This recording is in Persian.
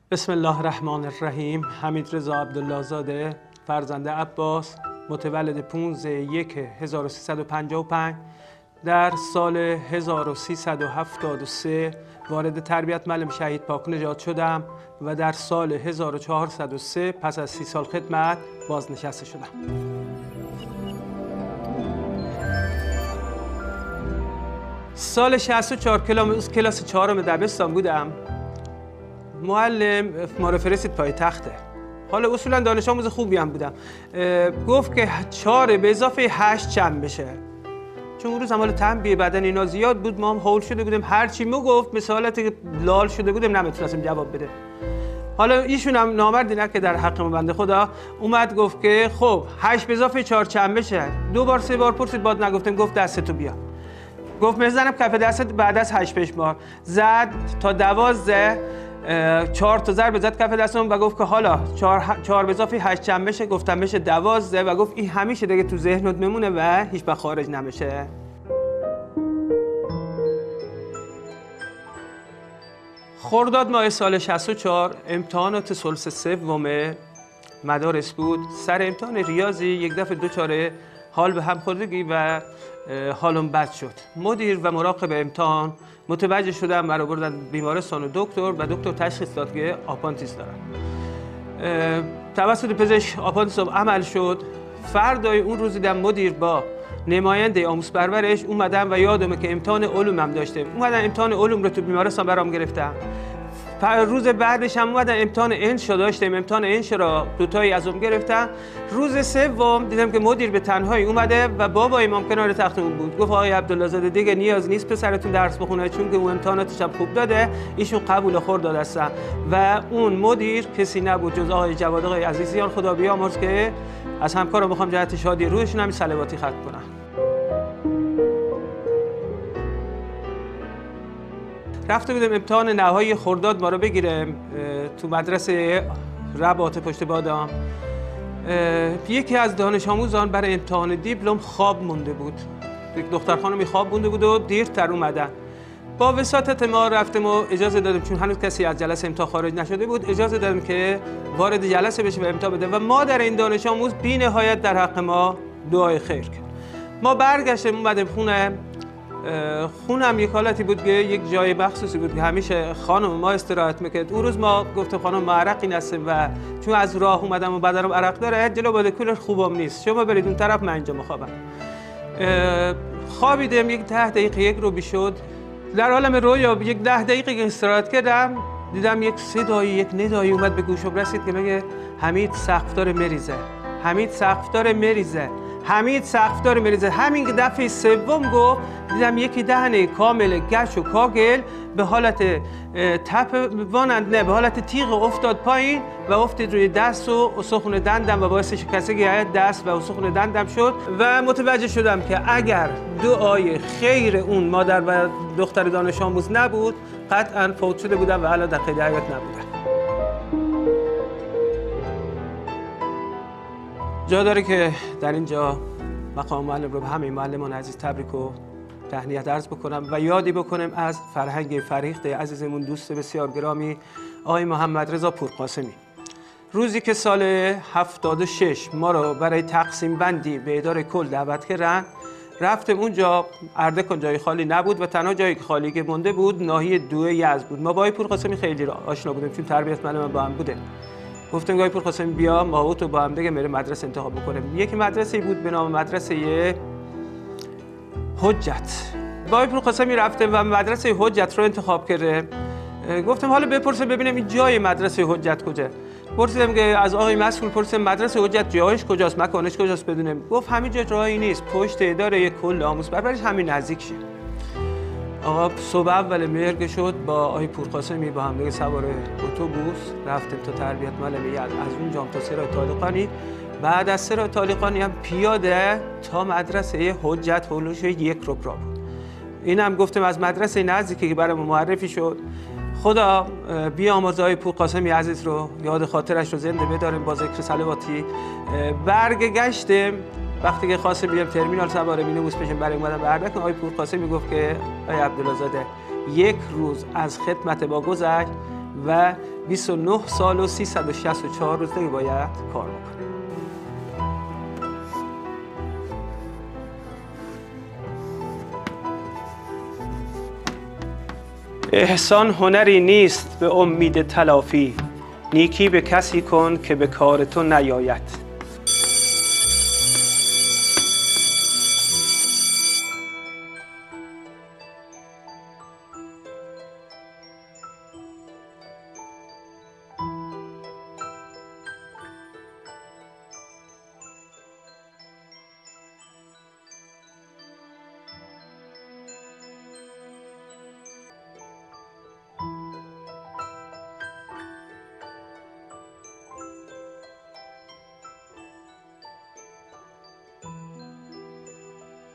بسم الله الرحمن الرحیم. حمید رضا عبدالله زاده، فرزند عباس، متولد 15/1/1355 در سال 1373 وارد تربیت معلم شهید پاک نژاد شدم و در سال 1403 پس از 30 سال خدمت بازنشسته شدم. سال 64 کلاس 4 دبستان بودم. معلم ما رو فرستید پایتخته. حالا اصولا دانش آموز خوبی هم بودم. گفت که 4 به اضافه 8 چند بشه. چون اون روز حال تنبیه بدن اینا زیاد بود، ما هم هول شده بودیم، هر چی گفت مثل حالتی لال شده بودیم نمیتونستیم جواب بده. حالا ایشون هم نامردی نه که در حق ما بنده خدا اومد گفت که خب 8 به اضافه 4 چند بشه. 2 بار 3 بار پرسید باز نگفتم. گفت دستتو بیا. گفت میزنم کف دستت. بعد از 8 بار زد تا 12 4 تا ضرب زد کف دستم و گفت که حالا 4 به اضافه 8 چند بشه. گفتم بشه 12 و گفت این همیشه دیگه تو ذهنت میمونه و هیچ وقت خارج نمیشه. خرداد ماه سال 64 امتحانات ثلث سوم مدارس بود. سر امتحان ریاضی یک دفعه دوچاره حال به هم خوردگی و حالم بد شد. مدیر و مراقب امتحان متوجه شدم، مرا بردن بیمارستان و دکتر تشخیص داد که آپاندیس دارم. توسط پزشک آپاندیسم عمل شد. فردای اون روز دیدم مدیر با نماینده آموز پرورش اومدم و یادمه که امتحان علومم داشتم. اومدن امتحان علوم رو تو بیمارستان برام گرفتم. روز بعدش هم اومدن امتحان انشا داشتیم. امتحان انشا را دوتایی از اون گرفتم. روز سوم دیدم که مدیر به تنهایی اومده و بابا امام کنار تختمون بود. گفت آقای عبدالله زاده دیگه نیاز نیست پسرتون درس بخونه، چون که اون امتحاناتش هم خوب داده، ایشون قبول خورد هستن. و اون مدیر کسی نبود جز آقای جواد آقای عزیزیان خدا بیامرز که از همکارم میخوام جهت شادی روحشون هم صلواتی ختم کنم. رفته بودم امتحان نهایی خرداد ما رو بگیرم تو مدرسه رباط پشت بادام. یکی از دانش آموزان برای امتحان دیپلم خواب مونده بود. یک دختر خانمی خواب مونده بود و دیرتر اومدن. با وساطت ما رفتم و اجازه دادم، چون هنوز کسی از جلسه امتحان خارج نشده بود، اجازه دادم که وارد جلسه بشه و امتحان بده و مادر این دانش آموز بی نهایت در حق ما دعای خیر کرد. ما برگشتیم اومدیم خونم یک حالتی بود که یک جای مخصوصی بود که همیشه خانم ما استراحت میکرد. اون روز ما گفتم خانم ما عرقی نستیم و چون از راه اومدم و بدنم عرق داره جلو باد کولر خوبم نیست، شما برید اون طرف من اینجا میخوابم. خوابیدم. یک 10 دقیقه یک رو شد. در عالم رویا یک 10 دقیقه که استراحت کردم دیدم یک صدایی، یک ندایی اومد به گوشم رسید که میگه حمید سقفدار مریضه، حمید سقفدار مریضه، حمید سقفدار مریضه. همین که دفعه سوم گفت دیدم یکی دهنه کامل گش و کاگل به حالت به حالت تیغ افتاد پایین و افتاد روی دست و استخوان دندم و باعث شکستگی دست و استخوان دندم شد و متوجه شدم که اگر دعای خیر اون مادر و دختر دانش آموز نبود قطعا فوت شده بودم و الان در قید حیات نبودم. جا داره که در اینجا مقام معلم رو به همه معلمان عزیز تبریک و تهنیت عرض بکنم و یادی بکنم از فرهنگ فریخته عزیزمون، دوست بسیار گرامی آقای محمد رضا پورقاسمی. روزی که سال 76 ما رو برای تقسیم بندی به اداره کل دعوت کردن، رفتم اونجا. اردکان جای خالی نبود و تنها جایی که خالی که مونده بود ناحیه 2 یزد بود. ما با آقای پورقاسمی خیلی آشنا بودیم چون تربیت معلم با هم بوده. گفتم آقای پورقاسمی بیا ما تو با هم دیگه میره مدرسه انتخاب بکنیم. یک مدرسه بود به نام مدرسه حجت. با آقای پورقاسمی رفتم و مدرسه حجت رو انتخاب کرده. گفتم حالا بپرسم ببینم این جای مدرسه حجت کجا. پرسیدم که از آقای مسئول پرسیدم مدرسه حجت جایش کجاست، مکانش کجاست بدونم. گفت همین جا جایی نیست، پشت اداره کل آموز پرورش همین نزدیک شه. آقا صبح اول مهر شد با آقای پورقاسمی با هم دیگه سوار اتوبوس رفتیم تا تربیت معلم یزد، از اونجا تا سرای طالقانی، بعد از سرای طالقانی هم پیاده تا مدرسه حجت هولوش 1 ربع بود. این هم گفتم از مدرسه نزدیکی که برام معرفی شد. خدا بیامرز آقای پورقاسمی عزیز رو، یاد خاطرش رو زنده بداریم با ذکر صلواتی. برگشتم وقتی که خواستم بیام ترمینال سوار مینیبوس بشم برای اومدن به اردک، آقای پورقاسمی گفت که آقای عبدالله زاده 1 روز از خدمت با گذشت و 29 سال و 364 روز دیگه باید کار بکنه. احسان هنری نیست به امید تلافی، نیکی به کسی کن که به کار تو نیاید.